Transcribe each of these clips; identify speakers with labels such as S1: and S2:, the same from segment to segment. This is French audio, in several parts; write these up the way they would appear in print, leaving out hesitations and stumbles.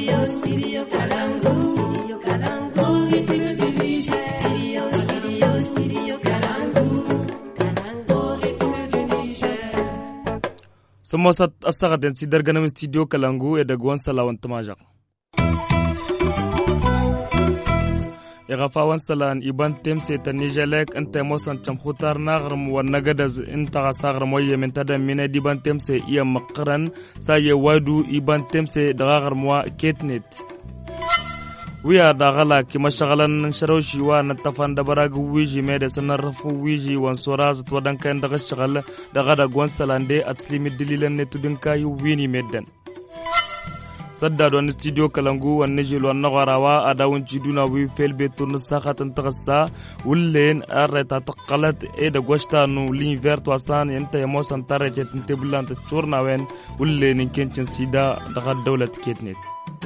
S1: Samosat astagaden si darganam studio Kalangu e dagwan salawan tamajak. Igafawan salan iban temse ta Nijelek anta mosan chamkhutar nagram wa nagadaz inta gasagram wa yemen tada mina diban temse iya maqran saye wadu iban temse dagagram wa ketnet. Wiya dagala ki mashagalan sharoshi wa natafan dabarag wiji mede sanarfu wiji wan soraz twadan kan daga shagal daga da gwan salande atlimi dililan ne tudinka yu wini meddan sadda don studio Kalangu wan nejil wan nagarawa adawun jiduna wi felbe turn sakhatan tagassa ullen arreta taqalat e da goshta no l'invert wasan enta yamosan tarajet teblant tournawen ullen kencin sida daga dawlat ketnet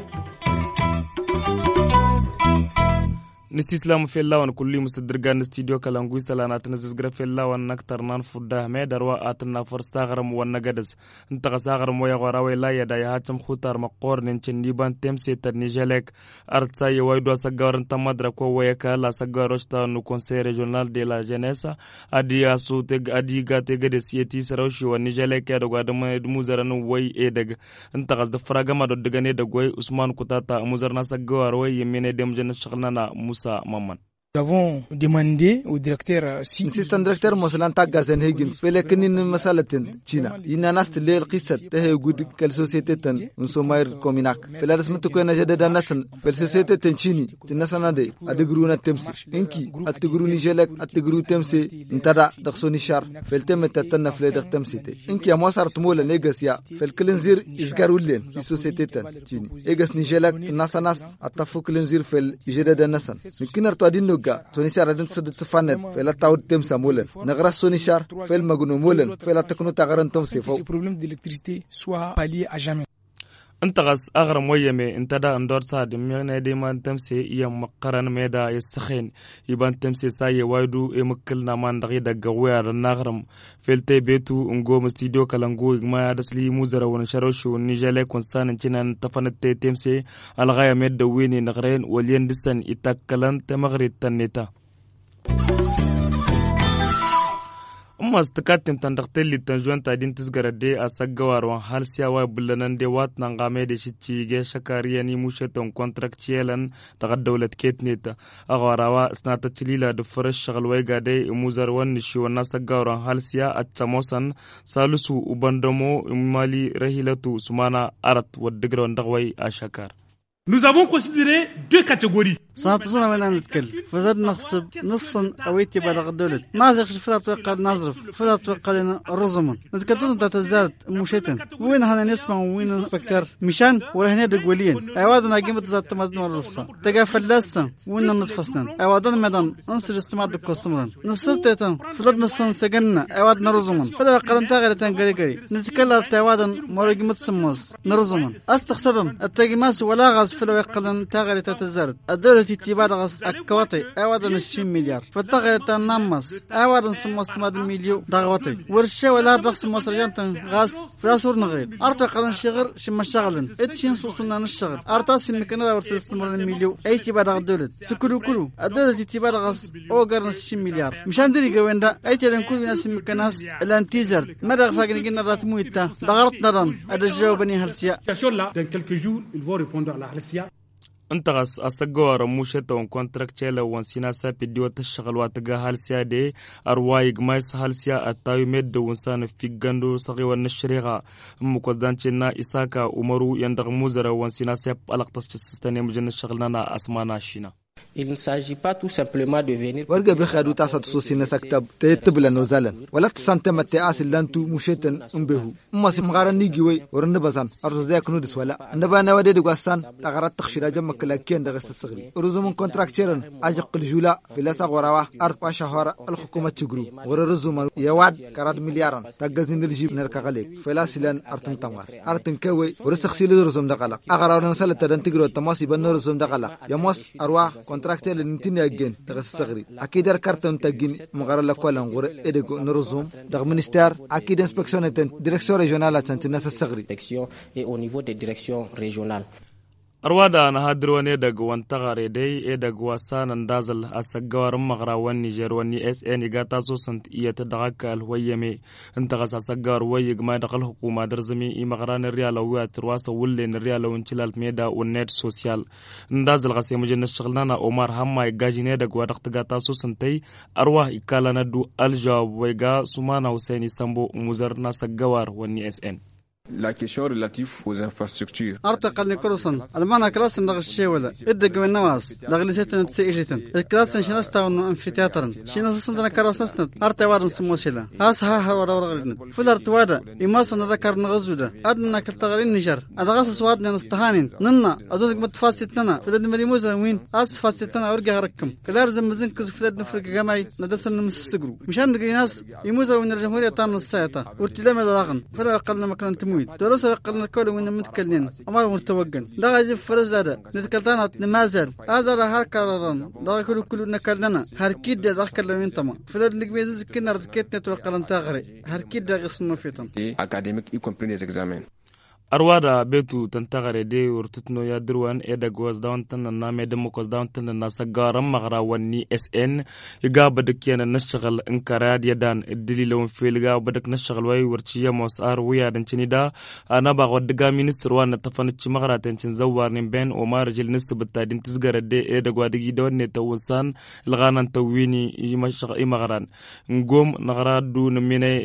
S1: Nisislam fellawan kulli musaddirgan studio Kalangu salanat nazizgra fellawan naktarnan fudda me darwa atna forstagram wan nagadas inta gasagram moya gorawe la yada ya hacham khutar maqor nen chendiban temse tar Nijelek artsa ye waydo sagaran tamadra ko wayaka la sagarosta no conseil régional de la jeunesse adia suteg adiga tegade sieti sarawshi wan Nijelek ya daga da muzaran way e daga inta gas da fragama do daga ne dagoy Usman Kutata muzarna sagawar way yemene dem jana shaghnana Maman.
S2: Nous avons demandé au directeur si
S3: assistant directeur Moslan Tagazen Hegin Pelekin Masalatin China ina nast leel qissat tahay gud kal société tan unsomayr kominak felaras mutko na jada nasan fel société tan chini tinasana de adigruna temsi inki atigru Nijelek atigru temsi intada dakhsoni shar fel temta tan fel dakhtemsi inki amwasar tmola negasia fel klinzir izgarullen fi société tan chini egas Nijelek nasanas atafu klinzir fel jada nasan mikinar to adin تونسيار ردن سد تفند فلا تعود تمسا مولن نغرس سونيشار فيل مغنو مولن فلا تكونو تغرن تمسي فو
S2: problème d'électricité soit pallié à jamais.
S1: انتغس اغرم ويمي انتدا اندور ساد مينا ديمان تمسي يم مقرن ميدا يسخين يبان تمسي ساي وايدو يمكلنا مان دغي دغوير نغرم فلتي بيتو انغو ستوديو كالانغو ما دسلي موزرا ونشروشو نيجالي كونسان تشنان تفنت تمسي الغايه ميد ويني نغرين ولين دسن يتكلن تمغري تنيتا Mastakatin tandaktelli tanjuan tadin tisgarade asagawar wan halsiya wa bulanande wat nangame de shichige shakariya ni musheton contractuelan daga dawlat ketneta agwarawa snata chilila de fresh shagal way gade muzar wan nishi wan asagawar halsiya achamosan salusu ubandomo mali rahilatu sumana arat wadigra ndagway ashakar.
S4: Nous avons considéré deux catégories.
S5: سنتصنع من نتكلم فزاد نخصب نصا أويتي بلغ الدولة ما زغش فلا توقع نظرف فلا توقع لنا الرزمن نتكلم تتزاد مشيتن وين هنا نسمع وين نفكر مشان ولا هنا دقولين أيوادنا قيمة زاد تمدن ورصة تقافل لسا وين نتفصلن أيوادنا مدن نصير استماع دكوستمرن نصرتن فلاد نصن سجننا أيوادنا رزمن فلا قرن تغير تنقري نتكلم تيوادن مرقمة سموس نرزمن أستخسبهم التجماس ولا غاز فلا يقلن تغير تتزاد الدولة تبادغس أكواتي أيوادن 20 مليار فتغير تنمس أيوادن سموس تماد مليو دغواتي ورشة ولا دغس مصريان غاز فراسور نغير أرتا قلن شغر شم شغلن اتشين صوصنا نشغل أرتاس المكنة ورسستمر مليو أي تبادغ الدولة سكرو كرو الدولة تبادغس أو قرن 20 مليار مشان دري جويندا أي تلين كل ناس مكناس الانتيزر ما دغ فاقن جينا راتمويتا دغرت نران هذا جوابني هلسيا
S1: انتغس أستغوار موشة وكونتراكتشيلا وانسينا سابدي وتشغل واتغا هالسيا دي أرواي غمايس هالسيا التاوي ميد وانسان في غاندو صغي ونشريغا مقدانشينا إساكا ومرو يندغ موزرا وانسينا سيب ألقتص جسستاني مجنة شغلنا أسمانا شينا.
S6: Il ne s'agit pas tout simplement de venir.
S3: ورقة بخادو تاسا تصوصينا سكتب تيتبلا نوزالا ولا تسانتم التعاس اللانتو مشيتن انبهو اما سمغارا نيجيوي ورنبزان ارزو زيك نودس ولا نبانا ودي دقوستان تغارات تخشيرا جمك لاكين دغس الصغري رزومن كونتراكتيرن اجق الجولا في لاسا غراوا ارت باشهر الحكومة تجرو ورزومن يواد كراد مليارا تغزني نرجيب نركا غليك فلاسلان ارتن تمار ارتن كوي ورسخسيل رزوم دغلا اغراو نسال تدن تجرو تماسي بن رزوم دغلا يموس اروا كونتراكتير لنتيني اجين دغس الصغري اكيد كارتون تاجين مغار لكولا نغور ادغو نرزوم دغ مينستير اكيد انسبكسيون ديريكسيون ريجونال تنت الناس الصغري
S6: et au niveau des directions régionales.
S1: أرواد أنا هادرواني دق وانتغاري دي دق واسان اندازل أسجار مغرا والنيجر والني اس ان يقاتا سوسنت يتدغاك الهويمي انتغس أسجار ويق ما دقل حكومة درزمي مغران الريال ويات رواسة ولين الريال وانشلال ميدا والنت سوسيال اندازل غسي مجن الشغلنا عمر هما يقاجيني دق ودقت قاتا سوسنتي أرواه إكالنا دو الجواب ويقا سمانا حسيني سامبو مزرنا سجوار والني اس ان.
S7: La question relative aux infrastructures.
S5: أرتقل نكروسن المعنى كلاس نغش ولا إدق من نواس دغلي ستن تسيجتن الكلاس شنستا ونو أمفيتياترن شنستا نكراسنت أرتا وارن سموسيلا هاس ها ورا ورغلن فلر توارا إماس نذكر نغزودا أدنا كالتغرين نجر أدغاس سوادنا نستهانين ننا أدونك متفاستنا فلد مريموزا وين أس فاستنا أرجع ركم كلار زمزن كز فلد نفرق جماعي ندسن مسسجرو مشان ناس يموزا وين الجمهورية تام الساعة ورتلام اللاغن فلا أقلنا مكان تمويل دراسة قلنا كل وين متكلمين أمر مرتوجن ده غادي فرز هذا نتكلمنا نمازل هذا هر كلام ده كل نكلنا هر كيد ده كلام تمام فلان نجمز كنا ركيت نتوقع تغري هر كيد ده قسم فيتم
S7: académique y compris les examens.
S1: أرواد بيتو تنتغري دي ورتتنو يا دروان إيدا جواز داونتن نامي دموكوز داونتن ناسجارم مغرا وني اس ان يقا بدك يانا نشغل انكاراد يدان الدليلون فيلغا وبدك نشغل واي ورتشيا موسار ويا دنشني دا أنا باغود دقا مينستر وانا تفنتش مغرا تنشن زوار نمبين وما رجل نسب التادين تزغر دي إيدا جوادقي دون نتوانسان الغانا تويني يمشغ مغران نقوم نغراد دون ميني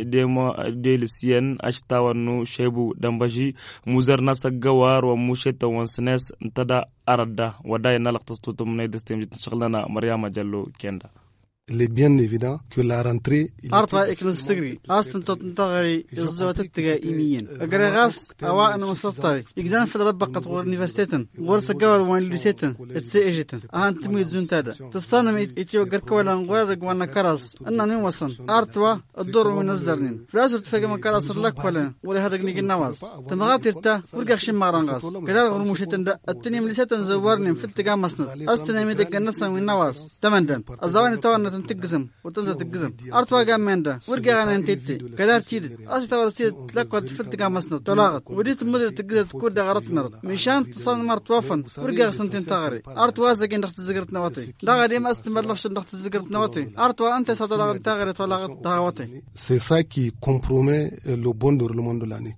S1: دي لسيان أشتاوانو شيبو دنباجي مزرنا سجوار ومشيت وانسناس انتدا أردا وداينا لقطة من يدستم شغلنا مريم جلو كندا.
S8: Il est bien évident que la rentrée
S5: أرطى إكلستجري أصلا تنتغري الزوات التجائميين أجرغاس أو أنا مستطاع يقدرن في الربقة والنيفرسيتن ورث جوار والنيفرسيتن تسيجتن أهان تميت زون تادا تستانم يتيو جركولا نغير جوانا كراس أننا نوصل أرطوا الدور من الزرنين فلازم تفهم كراس اللك ولا هذا جنيج النواس تمغات يرتا ورجع مارانغاس كلا غرموشتن دا التنيم لسيتن زوارنين في التجام مسند أستنا ميدك النسا من النواس تمندن الزوان توان تجزم وتنزل تجزم أرتوا جامندا ورجع عن أنتيتي كذا تيد أصلا ورثيت تلاقوا تفلت جامسنا طلاقت وديت مدة تجزر تكون دغرتنا مشان تصل مرتوفن ورجع سنتين تغري أرتوا زاجين دخت زجرت نواتي دغري ما استمرلش دخت زجرت نواتي أرتوا أنت صدق تغري طلاقت دغواتي.
S8: C'est ça qui compromet le bon déroulement de l'année.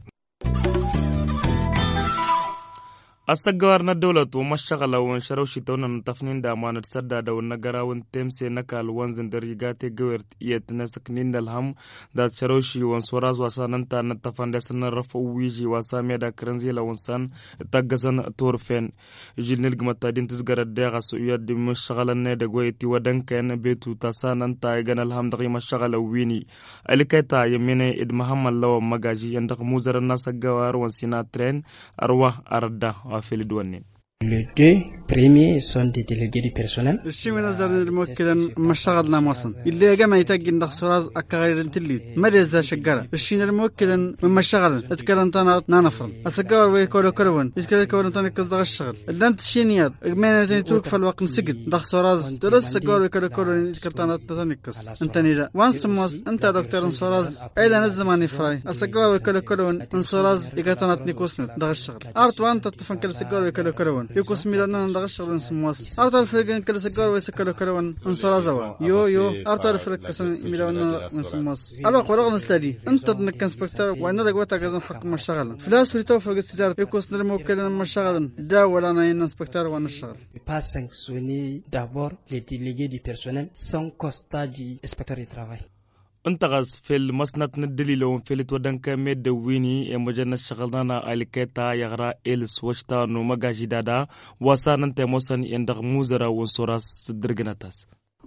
S1: أستجارنا الدولة ومشغلة وانشروشي تونا نتفنين دامان تسدد والنجارة وانتمسي نكال وانزن دريجاتي جورت يتنسكنين الهم دات شروشي وانسوراز وساننتا نتفن دسن رفو ويجي وسامي دا كرنزيلا وانسان تجزن تورفين يجيل نلقم التادين تزجر الداغة سوية دي مشغلة نيدا قويتي ودن كان بيتو تساننتا يغن الهم دغي مشغلة ويني ألكيتا يميني إد محمد لو مجاجي يندق موزر الناس الجوار وانسينا ترين أروح أردا في الدوانين.
S9: Les deux premiers sont des délégués du personnel.
S5: الشيء من الزر الموكل مشغلنا مصن اللي جمع يتجي ندخسراز أكغير التليد مريز ذا شجرة الشيء الموكل من مشغل اتكلم تنا نانفرن السجار ويكولو كرون يتكلم كون تنا كذا الشغل اللي أنت شينيات من تاني توك في الوقت نسجد ندخسراز درس السجار ويكولو كرون يتكلم تنا كذا أنت نيجا وانس موس أنت دكتور نصراز أيضا الزمان يفري السجار ويكولو كرون نصراز يكتنا نيكوسن ده الشغل أرت وانت تفكر السجار ويكولو كرون يكوس ميلنا ندغشر نسموس أرتال فرقن كل سكر ويسكر كروان نصرا زوا يو أرتال فرق كسن ميلنا نسموس ألو قرقنا نستدي أنت نكن سبكتر وأنا رجوتا جزن حق مشغل فلاس فريتو فرق السيدار يكوس نرموكلنا مشغل دا ولا نين سبكتر ونشغل.
S9: Pas sanctionner d'abord les délégués du personnel sans constat du inspecteur du travail.
S1: انتغز في المسنة ندليلون في التودن كميد دويني مجنة شغلنا الكيتا يغرا إلس وشتا نومغا جدادا وسان انت موسن يندغ موزرا ونصوراس صدرقناتاس.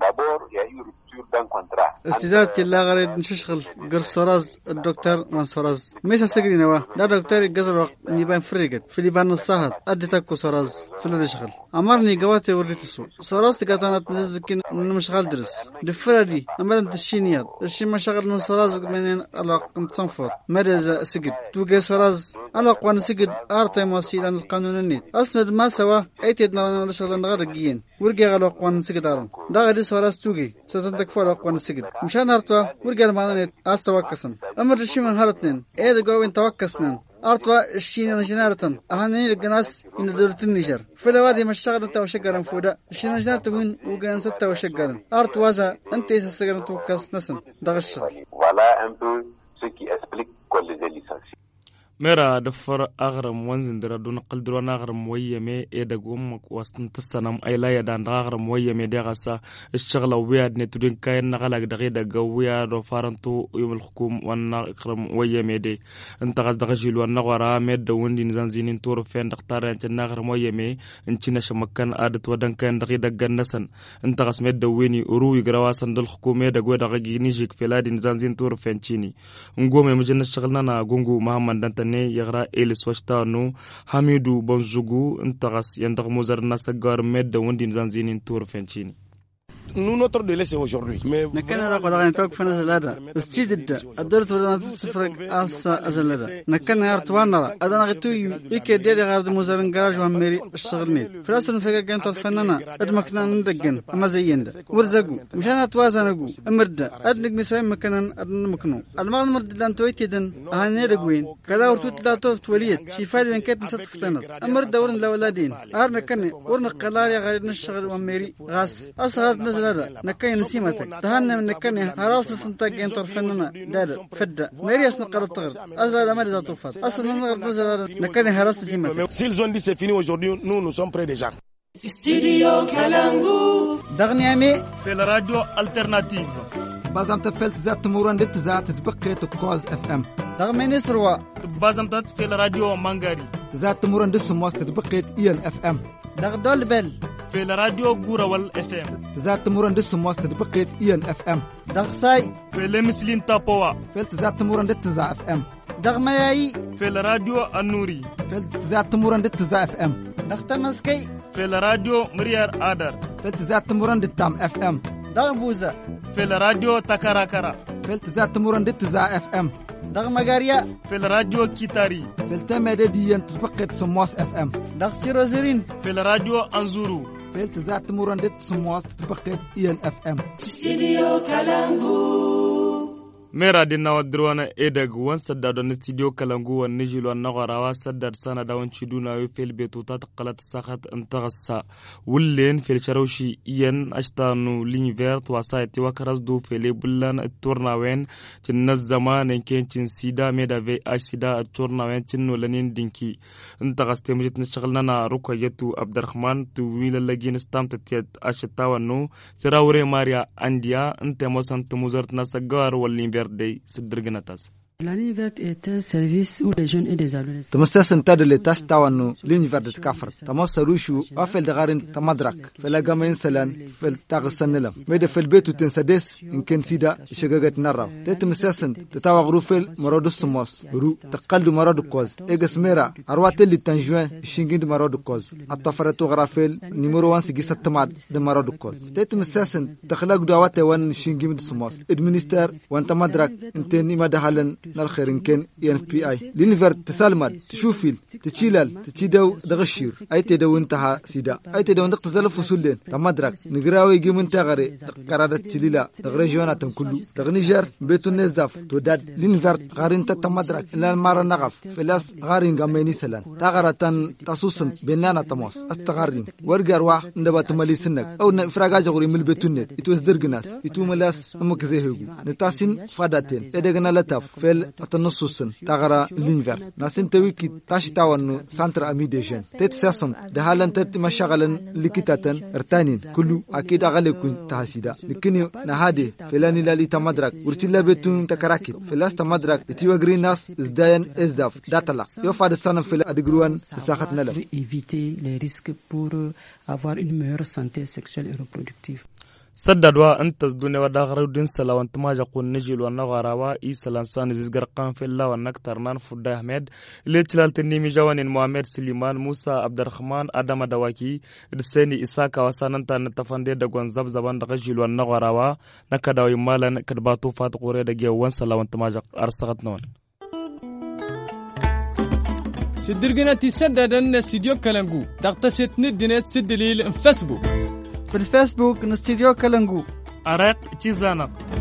S5: استزادة الله غريد نشغل قرصوراز الدكتور منصوراز ميسا استقرينوا دا دكتور قزر وقت نيبان فريقت في ليبان الصهد أدتاكو صوراز في الرشغل أمرني قواتي وردت السوق صوراز تقاطانات نززكين نمشغل درس دفردي أمرن تشينيات الشي مشغل من صوراز منين ألاق نتصنفوت مرزا سجد توقي صوراز ألاق وان سجد آرتي موسيلا القانون النيت أسند ما سوا ايتيد نرانا رشغل نغرقين ورقي غلاق وان سجد آرن دا غدي صوراز توقي ستنتك فولاق وان سجد مشان هرتوا ورجال معناه أستوكسن أمر الشيء من هرتنين إيه دقوا توكسنن أرتوا الشين جنارة أهني الجناس من دولة النيجر فلوادي مشغل أنت وشجرا فودا الشين جنات وين وجان ستة وشجرا أرتوا ذا أنت سجرا توكس نسن دغش.
S10: Voilà un peu ce qui explique qu'on les ait licenciés.
S1: ميرا دفر أغرم وانزن درا دون قلدرون أغرم ويمي إيداقوم وستن تسنم أي لا يدان أغرم ويمي ديغسا الشغلة وياد نتودين كاين نغلق دغيدا قويا رفارنتو يوم الحكوم وانا أغرم ويمي دي انتغل دغجيل وانا غرا ميد دوندي نزانزينين تور فين دختار انتن أغرم ويمي انتنا شمكان آدت ودن كاين دغيدا قنسن انتغس ميد دويني أروي قرواسن دل حكومي دقوي دغيجي نيجيك فلادي نزانزين تور فين تشيني نقوم مجنة شغلنا قنقو محمد دانتن يغرا إليس واشتانو حميدو بونزوغو انتغس يندغ موزرنا سجار ميد وندين زانزينين تور فنشيني.
S11: Nous, notre délai, c'est aujourd'hui. Mais
S5: نكنا قدرنا نتوقف في نزل هذا استجد الدولة ودنا تسفر أزل هذا نكنا أرتوانا أدنا غتوي يكدي غارد موزارن جراج وامري الشغلني فلاسن فيك كانت تفننا أدمكنا ندقن أما زين ده ورزقو مشان أتوازنقو أمرد أدنك مسايم مكان أدن مكنو المال مرد لان تويتدن أهني رجوين كلا ورتوت لا توفت وليد شفاء لان كانت نسات فتنر أمرد دورن لأولادين أرنا كنا ورنا قلاري غارد الشغل وامري غاس أصهر نزل نكاين نسيمتك تهنا من نكاين هراس سنتاجين طرفنا دار فدا مريس نقرأ تغر أزال ما رضا توفاز أصلا نقرأ نزل نكاين هراس سيمتك
S11: s'ils ont dit c'est fini aujourd'hui nous sommes prêts déjà.
S12: Studio Kalangu
S5: دغني أمي
S1: في الراديو الترناتيف
S3: بازم تفلت ذات تمورن دت ذات تبقى تكوز اف ام
S5: دغمي نسروا
S1: بازم تت في الراديو مانغاري
S3: ذات تمورن دس موست تبقى ايان اف ام
S5: دغ دول بل
S1: في الراديو غوراول اف ام
S3: ذات تمورن دس موست تبقى ايان اف ام
S5: دغ ساي
S1: في لمسلين تابوا
S3: فلت ذات تمورن دت ذا اف ام
S5: دغ ماي
S1: في الراديو النوري
S3: فلت ذات تمورن دت ذا اف ام
S5: دغ تمسكي
S1: في الراديو مريار آدر
S3: فلت ذات تمورن دت تام اف ام
S5: دغ بوزا
S1: في الراديو تكاراكارا
S3: فلت ذات تمورن دت ذا اف ام
S5: دغ مغاريا
S1: في الراديو كيتاري
S3: فلت مدديا تبقى سمواس اف ام
S5: دغ سيروزرين
S1: في الراديو انزورو
S3: فلت ذات تمورن دت سمواس تبقى ايان اف ام
S12: Studio Kalangu
S1: ميرا دينا ودروانا إيداغ وان سدادون استديو كالانغو والنجيل والنغراوا سداد سانا داون تشيدونا وفي البيتوتات قلت ساخت انتغسا ولين في الشروشي إيان أشتانو لينفيرت وسايتي وكرازدو في ليبلان التورناوين تنز زمان إنكين تنسيدا ميدا في أشيدا التورناوين تنو لنين دينكي انتغس تمجت نشغلنا روكا يتو عبد الرحمن تويل اللجين استام تتيت أشتاوانو تراوري ماريا أنديا انت موسان تموزرت ناساقار واللينفيرت دي سدرغناتاس.
S13: L'année verte est un service où les jeunes et les adolescents.
S3: تمستس انتاد اللي تستوانو لين فرد تكفر تمس روشو أفل دغارن تمدرك فلا جامين سلان فل تغسن لهم ميدا في البيت وتنسدس إن كان سيدا شجاجة نرى تتمستسن تتاوغ روفل مراد السماس رو تقلد مراد الكوز إجس ميرا أروات اللي تنجوان الشينجين مراد الكوز الطفرة غرافيل نيمورو وان سجس التماد مراد الكوز تتمستسن تخلق دوات وان الشينجين السماس إدمنستر وان تمدرك انتني ما دهالن نالخير إن كان ENFPI لينفرد تسالمد تشوفيل تشيلال تشيدو دغشير أي تدو انتها سيدا أي تدو نقط زلف وسولين تمدرك نقراوي جيم انتغري قرادة تشيليلا دغريجوانا تنكلو دغنيجر بيتو نزاف توداد لينفرد غارين تتمدرك إلا المارا نغف فلاس غارين غاميني سلان تغرة تصوصن بينانا تموس استغارين ورقار واح ندبا تمالي سنك أو نفراغا جغري من البيتونيت يتوز درقناس يتو ملاس أمك زيهيغو نتاسين فاداتين إدغنا لتاف فيل التنصصن تغرى لينفر ناسين تويكي تاشي تاوانو سانتر أمي ديجين تتساسم دهالن تتمشاغلن لكتاتن ارتانين كلو أكيد أغلقون تحسيدا لكنيو نهادي فلاني لالي تمدرك ورتلا بيتون تكراكي فلاس تمدرك اتيوغري ناس ازداين ازداف داتلا يوفاد السنة فلا أدقروان ساخت نلم
S13: éviter les risques pour avoir une meilleure santé sexuelle et reproductive.
S1: سددوا أنت الدنيا وداغرو دين سلا وانتما جاقون نجيل ونغاروا إيسا لانسان زيزغر قام في الله ونكتر نان فدا أحمد اللي تلال تنمي جوان محمد سليمان موسى عبد الرحمن آدم دواكي رسيني إساكا وساننتا نتفندي دقوان زبزبان دغجيل ونغاروا نكداو يمالا كدباتو فات قوري دقيا وان سلا وانتما جاق أرسغت نون
S14: سدرغنا تسددن استديو كالانغو دغتسيت ندينات سدليل فيسبوك
S5: في الفيسبوك نستديو كالانغو
S1: أرق تيزانق